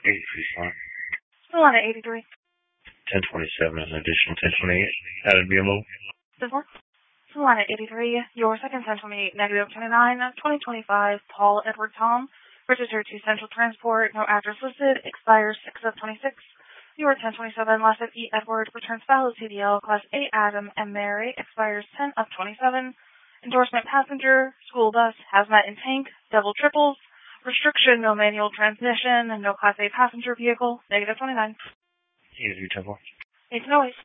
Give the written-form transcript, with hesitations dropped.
83 slot. Solana 83. 1027 and an additional 1028. Added BMO. 4. Solana 83, your second 1028, negative 29, 2025, Paul Edward Tom, registered to Central Transport, no address listed, expires 6 of 26. Your 1027, last of E. Edward, returns valid CDL, Class A Adam and Mary, expires 10 of 27. Endorsement passenger, school bus, hazmat and tank, double triples, restriction, no manual transmission, and no Class A passenger vehicle, negative 29. Easy, Temple. 8 noise.